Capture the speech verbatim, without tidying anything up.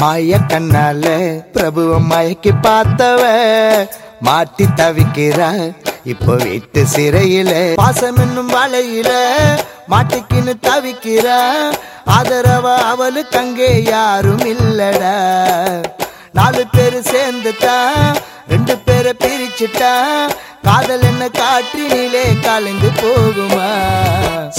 மாய கண்ணால பிரபுவ மயக்கி பார்த்தவ மாட்டி தவிக்கிறா இப்போ வீட்டு சிறையில. பாசம் என்னும் வலையில மாட்டிக்கின்னு தவிக்கிறா. ஆதரவ அவளுக்கு அங்கே யாரும் இல்லடா. நாலு பேரு சேர்ந்துட்டா ரெண்டு பேரை பிரிச்சுட்டா. காதல் என்ன காற்றினிலே கலந்து போகுமா?